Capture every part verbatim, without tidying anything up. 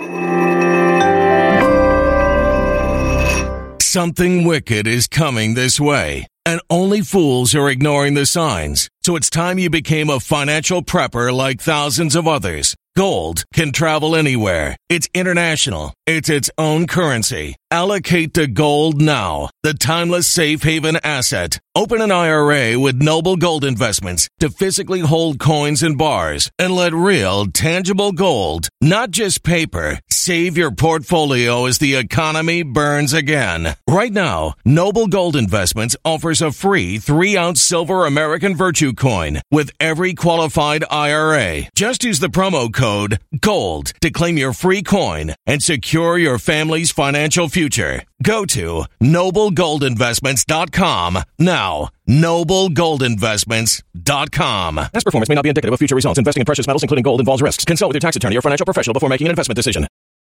Something wicked is coming this way, and only fools are ignoring the signs. So it's time you became a financial prepper like thousands of others. Gold can travel anywhere. It's international. It's its own currency. Allocate to gold now, the timeless safe haven asset. Open an I R A with Noble Gold Investments to physically hold coins and bars and let real, tangible gold, not just paper, save your portfolio as the economy burns again. Right now, Noble Gold Investments offers a free three-ounce silver American Virtue coin with every qualified I R A. Just use the promo code GOLD to claim your free coin and secure your family's financial future. Go to noble gold investments dot com now. noble gold investments dot com. Past performance may not be indicative of future results. Investing in precious metals, including gold, involves risks. Consult with your tax attorney or financial professional before making an investment decision.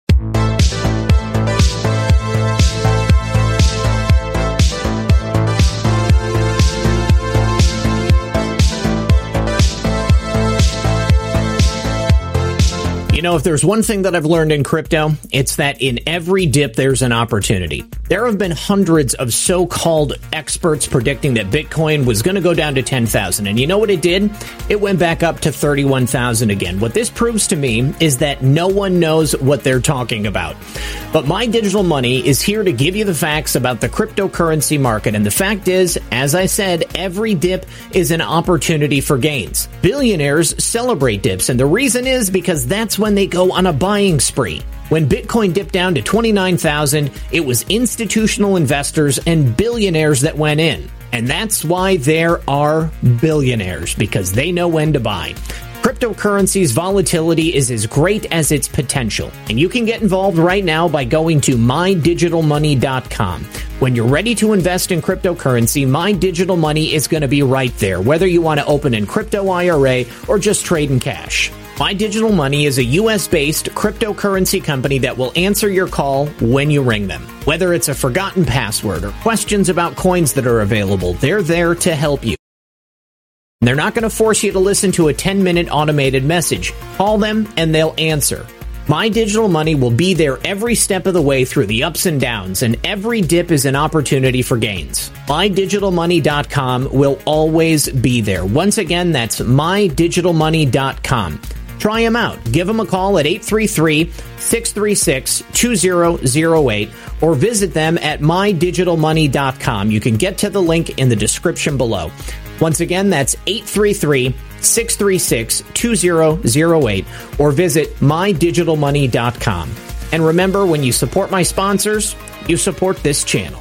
You know, if there's one thing that I've learned in crypto, it's that in every dip, there's an opportunity. There have been hundreds of so-called experts predicting that Bitcoin was going to go down to ten thousand. And you know what it did? It went back up to thirty-one thousand again. What this proves to me is that no one knows what they're talking about. But My Digital Money is here to give you the facts about the cryptocurrency market. And the fact is, as I said, every dip is an opportunity for gains. Billionaires celebrate dips, and the reason is because that's when they go on a buying spree. When Bitcoin dipped down to twenty-nine thousand, it was institutional investors and billionaires that went in. And that's why there are billionaires, because they know when to buy. Cryptocurrency's volatility is as great as its potential, and you can get involved right now by going to my digital money dot com. When you're ready to invest in cryptocurrency, My Digital Money is going to be right there, whether you want to open a crypto I R A or just trade in cash. My Digital Money is a U S-based cryptocurrency company that will answer your call when you ring them. Whether it's a forgotten password or questions about coins that are available, they're there to help you. They're not going to force you to listen to a ten-minute automated message. Call them and they'll answer. My Digital Money will be there every step of the way through the ups and downs, and every dip is an opportunity for gains. my digital money dot com will always be there. Once again, that's my digital money dot com. Try them out. Give them a call at eight three three, six three six, two zero zero eight or visit them at my digital money dot com. You can get to the link in the description below. Once again, that's eight three three, six three six, two zero zero eight or visit my digital money dot com. And remember, when you support my sponsors, you support this channel.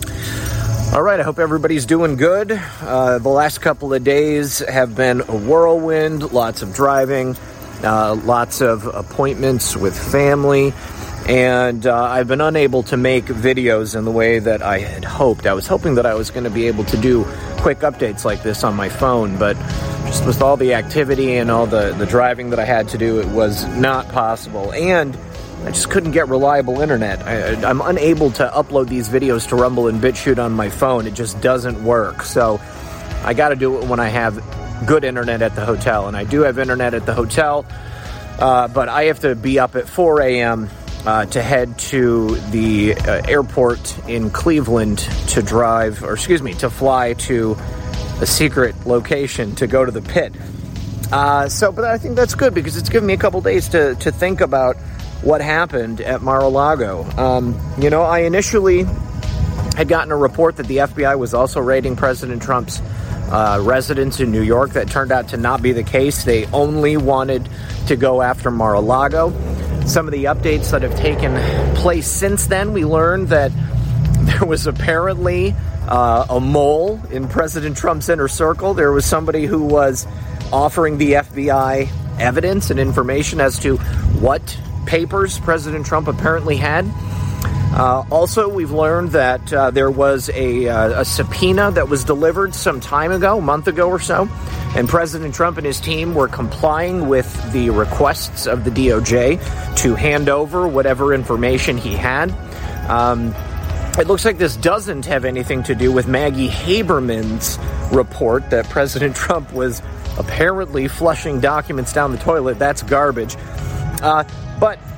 All right, I hope everybody's doing good. Uh, the last couple of days have been a whirlwind, lots of driving, uh, lots of appointments with family, and uh, I've been unable to make videos in the way that I had hoped. I was hoping that I was going to be able to do quick updates like this on my phone, but just with all the activity and all the, the driving that I had to do, it was not possible. And I just couldn't get reliable internet. I, I'm unable to upload these videos to Rumble and BitChute on my phone. It just doesn't work. So I got to do it when I have good internet at the hotel. And I do have internet at the hotel, uh, but I have to be up at four a.m. Uh, to head to the uh, airport in Cleveland to drive, or excuse me, to fly to a secret location to go to the pit. Uh, so, but I think that's good because it's given me a couple days to, to think about what happened at Mar-a-Lago. Um, you know, I initially had gotten a report that the F B I was also raiding President Trump's uh, residence in New York. That turned out to not be the case. They only wanted to go after Mar-a-Lago. Some of the updates that have taken place since then, we learned that there was apparently uh, a mole in President Trump's inner circle. There was somebody who was offering the F B I evidence and information as to what papers President Trump apparently had. Uh, also, we've learned that uh, there was a, uh, a subpoena that was delivered some time ago, a month ago or so, and President Trump and his team were complying with the requests of the D O J to hand over whatever information he had. Um, it looks like this doesn't have anything to do with Maggie Haberman's report that President Trump was apparently flushing documents down the toilet. That's garbage. Uh, but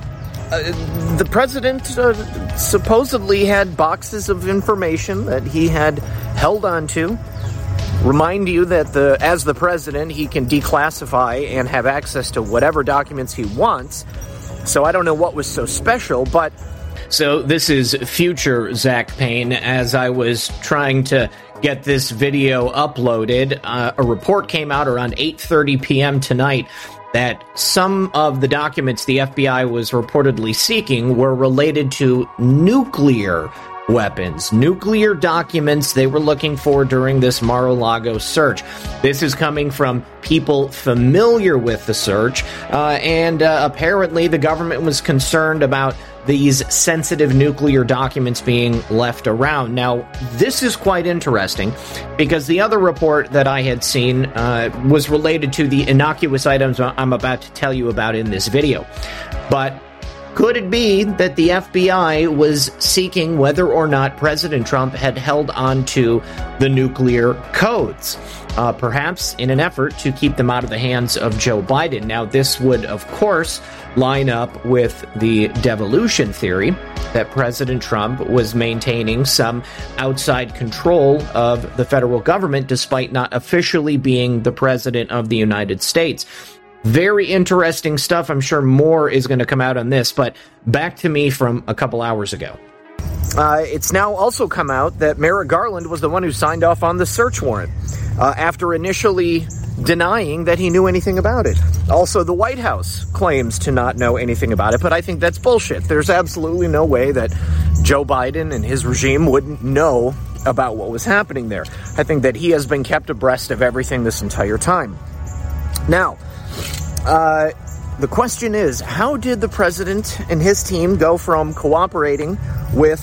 uh, the president uh, supposedly had boxes of information that he had held on to. Remind you that the as the president, he can declassify and have access to whatever documents he wants. So I don't know what was so special, but... So this is future Zach Payne. As I was trying to get this video uploaded, uh, a report came out around eight thirty p.m. tonight that some of the documents the F B I was reportedly seeking were related to nuclear weapons, nuclear documents they were looking for during this Mar-a-Lago search. This is coming from people familiar with the search, uh, and uh, apparently the government was concerned about these sensitive nuclear documents being left around. Now, this is quite interesting because the other report that I had seen uh, was related to the innocuous items I'm about to tell you about in this video. But could it be that the F B I was seeking whether or not President Trump had held on to the nuclear codes, uh, perhaps in an effort to keep them out of the hands of Joe Biden? Now, this would, of course, line up with the devolution theory that President Trump was maintaining some outside control of the federal government despite not officially being the president of the United States. Very interesting stuff. I'm sure more is going to come out on this, but back to me from a couple hours ago. Uh, it's now also come out that Merrick Garland was the one who signed off on the search warrant uh, after initially denying that he knew anything about it. Also, the White House claims to not know anything about it, but I think that's bullshit. There's absolutely no way that Joe Biden and his regime wouldn't know about what was happening there. I think that he has been kept abreast of everything this entire time. Now, uh, the question is, how did the president and his team go from cooperating with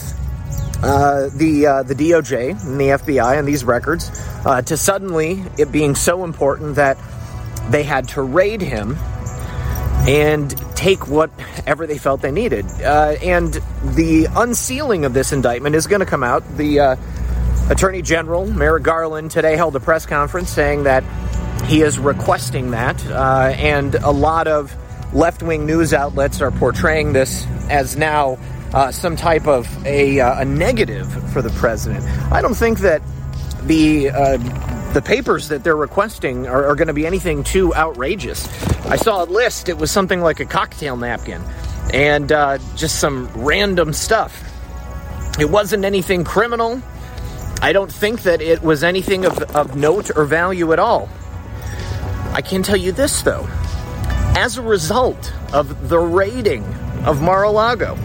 uh, the uh, the D O J and the F B I and these records uh, to suddenly it being so important that they had to raid him and take whatever they felt they needed? Uh, and the unsealing of this indictment is going to come out. The uh, Attorney General, Merrick Garland, today held a press conference saying that he is requesting that, uh, and a lot of left-wing news outlets are portraying this as now uh, some type of a, uh, a negative for the president. I don't think that the uh, the papers that they're requesting are, are going to be anything too outrageous. I saw a list. It was something like a cocktail napkin and uh, just some random stuff. It wasn't anything criminal. I don't think that it was anything of, of note or value at all. I can tell you this, though. As a result of the raiding of Mar-a-Lago,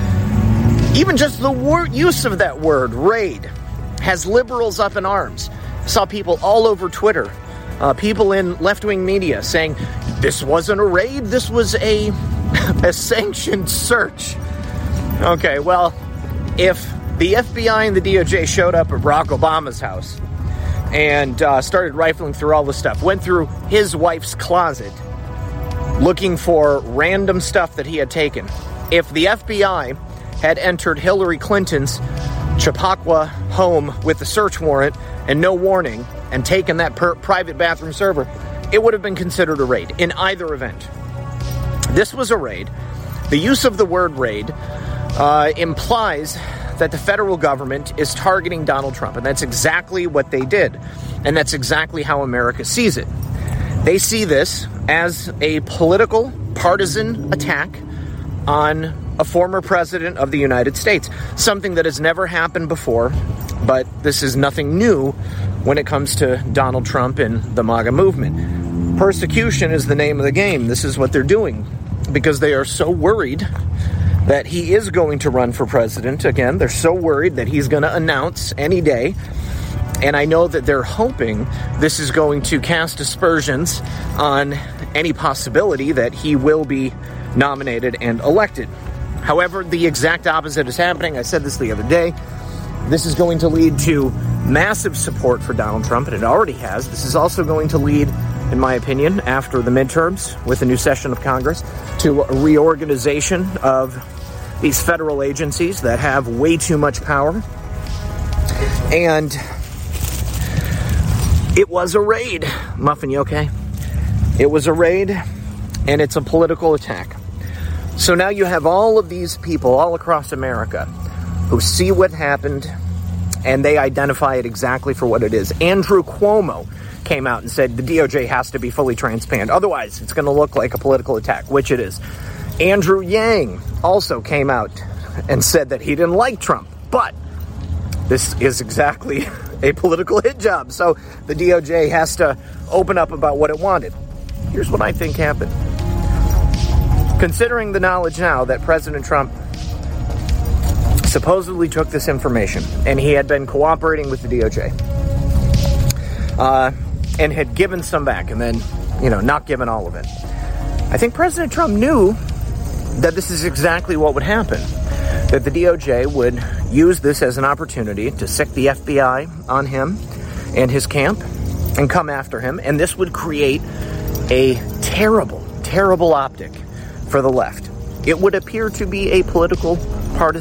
even just the word, use of that word, raid, has liberals up in arms. I saw people all over Twitter, uh, people in left-wing media saying, this wasn't a raid, this was a, a sanctioned search. Okay, well, if the F B I and the D O J showed up at Barack Obama's house and uh, started rifling through all the stuff, went through his wife's closet, looking for random stuff that he had taken. If the F B I had entered Hillary Clinton's Chappaqua home with a search warrant and no warning and taken that per- private bathroom server, it would have been considered a raid in either event. This was a raid. The use of the word raid uh, implies that the federal government is targeting Donald Trump, and that's exactly what they did, and that's exactly how America sees it. They see this as a political, partisan attack on a former president of the United States, something that has never happened before, but this is nothing new when it comes to Donald Trump and the MAGA movement. Persecution is the name of the game. This is what they're doing because they are so worried that he is going to run for president again. They're so worried that he's going to announce any day. And I know that they're hoping this is going to cast aspersions on any possibility that he will be nominated and elected. However, the exact opposite is happening. I said this the other day. This is going to lead to massive support for Donald Trump, and it already has. This is also going to lead, in my opinion, after the midterms with the new session of Congress, to a reorganization of these federal agencies that have way too much power. And it was a raid. Muffin, you okay? It was a raid, and it's a political attack. So now you have all of these people all across America who see what happened and they identify it exactly for what it is. Andrew Cuomo came out and said the D O J has to be fully transparent. Otherwise, it's going to look like a political attack, which it is. Andrew Yang also came out and said that he didn't like Trump. But this is exactly a political hit job. So the D O J has to open up about what it wanted. Here's what I think happened. Considering the knowledge now that President Trump supposedly took this information and he had been cooperating with the D O J uh, and had given some back and then, you know, not given all of it. I think President Trump knew that this is exactly what would happen, that the D O J would use this as an opportunity to sick the F B I on him and his camp and come after him, and this would create a terrible, terrible optic for the left. It would appear to be a political partisan.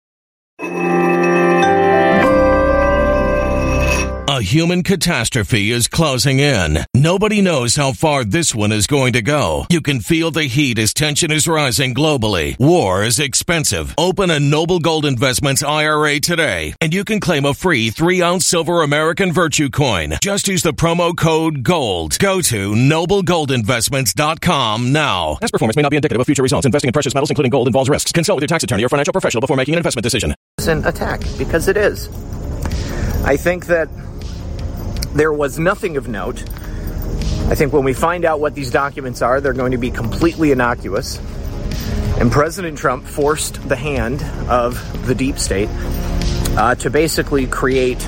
A human catastrophe is closing in. Nobody knows how far this one is going to go. You can feel the heat as tension is rising globally. War is expensive. Open a Noble Gold Investments I R A today, and you can claim a free three-ounce silver American Virtue coin. Just use the promo code GOLD. Go to noble gold investments dot com now. Past performance may not be indicative of future results. Investing in precious metals, including gold, involves risks. Consult with your tax attorney or financial professional before making an investment decision. An attack, because it is. I think that there was nothing of note. I think when we find out what these documents are, they're going to be completely innocuous. And President Trump forced the hand of the deep state uh, to basically create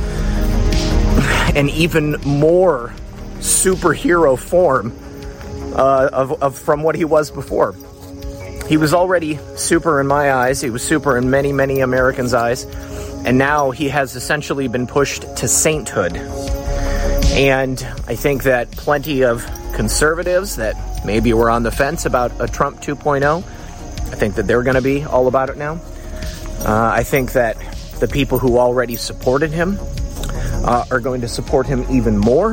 an even more superhero form uh, of, of from what he was before. He was already super in my eyes. He was super in many, many Americans' eyes. And now he has essentially been pushed to sainthood. And I think that plenty of conservatives that maybe were on the fence about a Trump two point oh, I think that they're going to be all about it now. Uh, I think that the people who already supported him uh, are going to support him even more.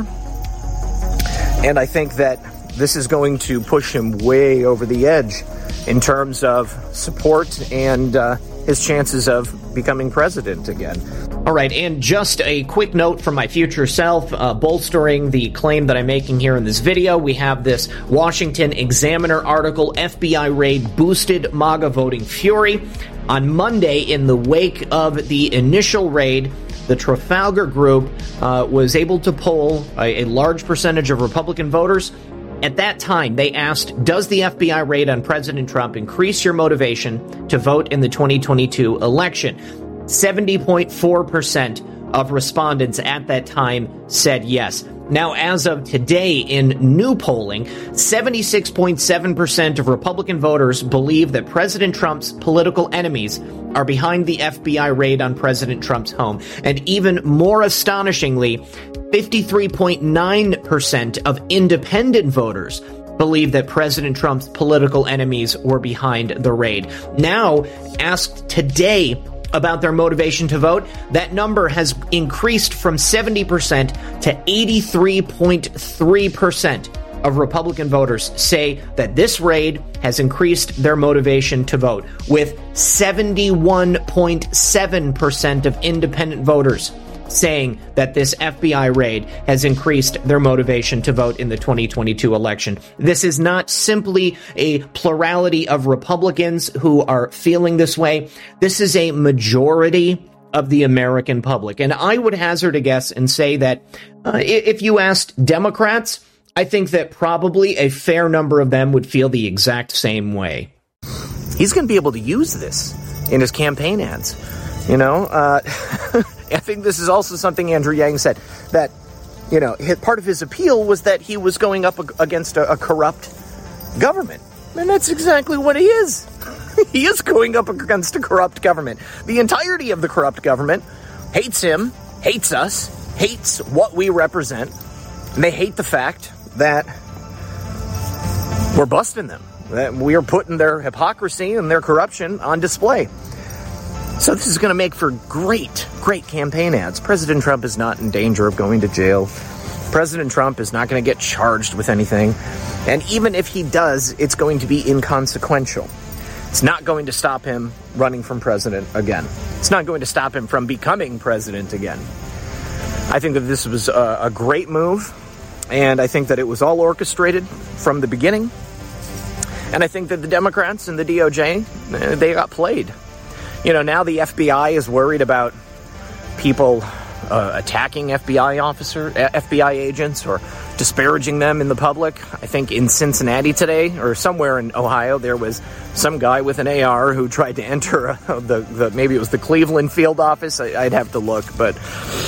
And I think that this is going to push him way over the edge in terms of support and uh, his chances of becoming president again. All right, and just a quick note from my future self, uh, bolstering the claim that I'm making here in this video. We have this Washington Examiner article, F B I raid boosted MAGA voting fury. On Monday, in the wake of the initial raid, the Trafalgar Group uh, was able to poll a, a large percentage of Republican voters. At that time, they asked, does the F B I raid on President Trump increase your motivation to vote in the twenty twenty-two election? seventy point four percent of respondents at that time said yes. Now, as of today, in new polling, seventy-six point seven percent of Republican voters believe that President Trump's political enemies are behind the F B I raid on President Trump's home. And even more astonishingly, fifty-three point nine percent of independent voters believe that President Trump's political enemies were behind the raid. Now, asked today about their motivation to vote, that number has increased from seventy percent to eighty-three point three percent of Republican voters say that this raid has increased their motivation to vote, with seventy-one point seven percent of independent voters saying that this F B I raid has increased their motivation to vote in the twenty twenty-two election. This is not simply a plurality of Republicans who are feeling this way. This is a majority of the American public. And I would hazard a guess and say that uh, if you asked Democrats, I think that probably a fair number of them would feel the exact same way. He's going to be able to use this in his campaign ads. You know, uh, I think this is also something Andrew Yang said, that, you know, his, part of his appeal was that he was going up against a, a corrupt government. And that's exactly what he is. He is going up against a corrupt government. The entirety of the corrupt government hates him, hates us, hates what we represent. And they hate the fact that we're busting them, that we are putting their hypocrisy and their corruption on display. So this is going to make for great, great campaign ads. President Trump is not in danger of going to jail. President Trump is not going to get charged with anything. And even if he does, it's going to be inconsequential. It's not going to stop him running from president again. It's not going to stop him from becoming president again. I think that this was a, a great move, and I think that it was all orchestrated from the beginning. And I think that the Democrats and the D O J, they got played. You know, now the F B I is worried about people uh, attacking F B I officer, F B I agents, or disparaging them in the public. I think in Cincinnati today, or somewhere in Ohio, there was some guy with an A R who tried to enter uh, the, the maybe it was the Cleveland field office. I, I'd have to look, but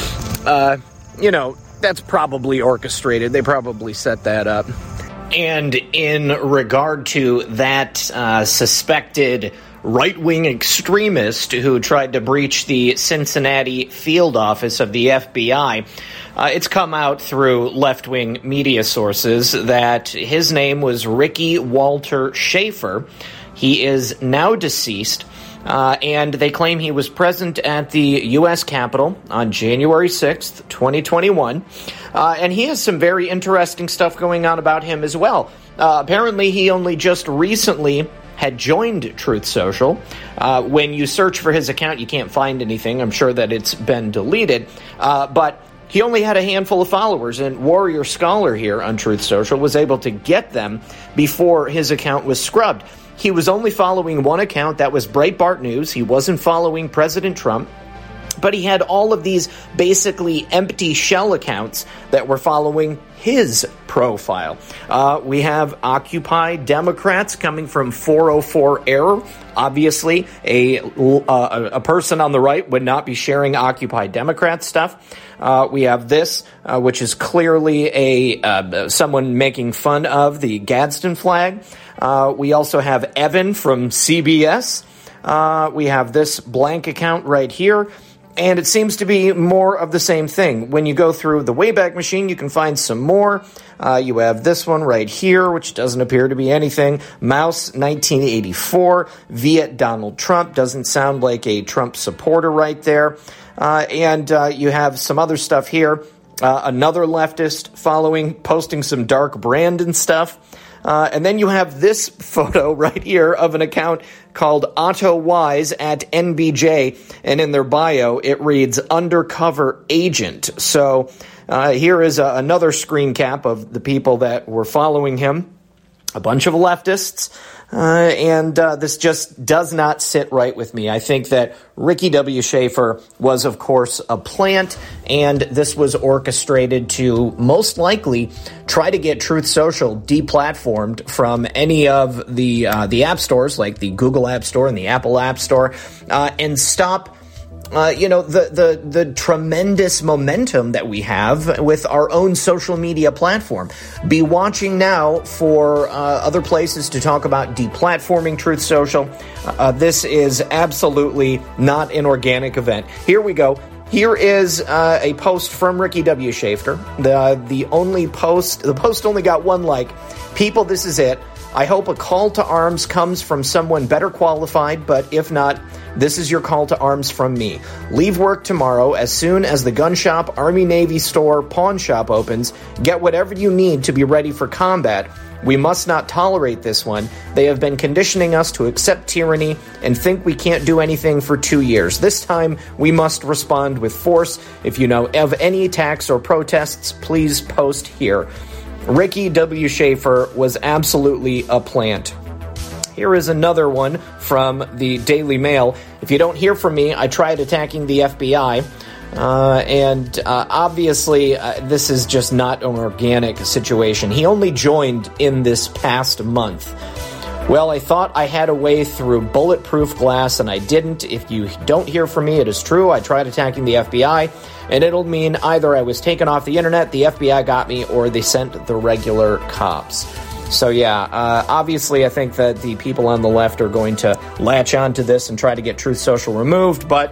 uh, you know, that's probably orchestrated. They probably set that up. And in regard to that uh, suspected right-wing extremist who tried to breach the Cincinnati field office of the F B I, uh, it's come out through left-wing media sources that his name was Ricky Walter Schaefer. He is now deceased, uh, and they claim he was present at the U S Capitol on January sixth, twenty twenty-one. Uh, and he has some very interesting stuff going on about him as well. Uh, apparently, he only just recently had joined Truth Social. Uh, when you search for his account, you can't find anything. I'm sure that it's been deleted. Uh, but he only had a handful of followers, and Warrior Scholar here on Truth Social was able to get them before his account was scrubbed. He was only following one account, that was Breitbart News. He wasn't following President Trump. But he had all of these basically empty shell accounts that were following his profile. Uh, we have Occupy Democrats coming from four oh four Error. Obviously, a, uh, a person on the right would not be sharing Occupy Democrat stuff. Uh, we have this, uh, which is clearly a uh, someone making fun of the Gadsden flag. Uh, we also have Evan from C B S. Uh, we have this blank account right here. And it seems to be more of the same thing. When you go through the Wayback Machine, you can find some more. Uh, you have this one right here, which doesn't appear to be anything. Mouse nineteen eighty-four. Viet Donald Trump. Doesn't sound like a Trump supporter right there. Uh, and uh, you have some other stuff here. Uh, another leftist following, posting some dark Brandon stuff. Uh, and then you have this photo right here of an account called Otto Wise at N B J, and in their bio it reads Undercover Agent. So uh, here is a, another screen cap of the people that were following him, a bunch of leftists, uh, and uh, this just does not sit right with me. I think that Ricky W. Schaefer was, of course, a plant, and this was orchestrated to most likely try to get Truth Social deplatformed from any of the uh, the app stores, like the Google App Store and the Apple App Store, uh, and stop Uh, you know, the, the, the tremendous momentum that we have with our own social media platform. Be watching now for uh, other places to talk about deplatforming Truth Social. Uh, this is absolutely not an organic event. Here we go. Here is uh, a post from Ricky W. Schaefer. The, the only post, the post only got one like. People, this is it. I hope a call to arms comes from someone better qualified, but if not, this is your call to arms from me. Leave work tomorrow as soon as the gun shop, Army, Navy store, pawn shop opens. Get whatever you need to be ready for combat. We must not tolerate this one. They have been conditioning us to accept tyranny and think we can't do anything for two years. This time, we must respond with force. If you know of any attacks or protests, please post here. Ricky W. Schaefer was absolutely a plant. Here is another one from the Daily Mail. If you don't hear from me, I tried attacking the F B I. Uh, and uh, obviously, uh, this is just not an organic situation. He only joined in this past month. Well, I thought I had a way through bulletproof glass, and I didn't. If you don't hear from me, it is true. I tried attacking the F B I, and it'll mean either I was taken off the internet, the F B I got me, or they sent the regular cops. So, yeah, uh, obviously, I think that the people on the left are going to latch onto this and try to get Truth Social removed, but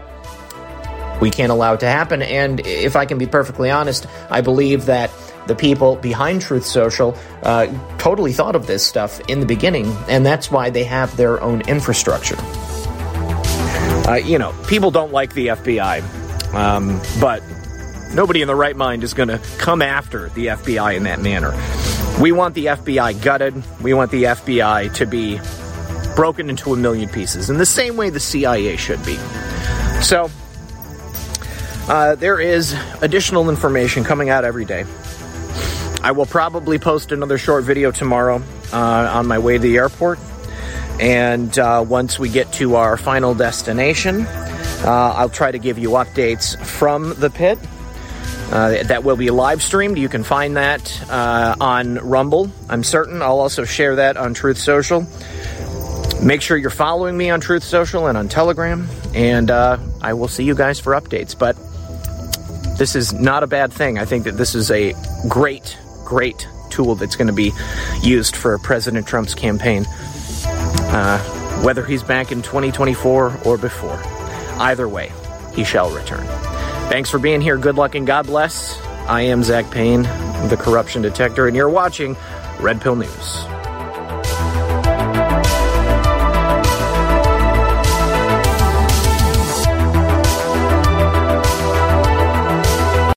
we can't allow it to happen. And if I can be perfectly honest, I believe that the people behind Truth Social uh, totally thought of this stuff in the beginning, and that's why they have their own infrastructure. Uh, you know, people don't like the F B I, um, but Nobody in the right mind is going to come after the F B I in that manner. We want the F B I gutted. We want the F B I to be broken into a million pieces in the same way the C I A should be. So, uh, there is additional information coming out every day. I will probably post another short video tomorrow uh, on my way to the airport. And uh, once we get to our final destination, uh, I'll try to give you updates from the pit. Uh, that will be live streamed. You can find that uh, on Rumble, I'm certain. I'll also share that on Truth Social. Make sure you're following me on Truth Social and on Telegram. And uh, I will see you guys for updates. But this is not a bad thing. I think that this is a great, great tool that's going to be used for President Trump's campaign. Uh, whether he's back in twenty twenty-four or before. Either way, he shall return. Thanks for being here. Good luck and God bless. I am Zach Payne, the Corruption Detector, and you're watching Red Pill News.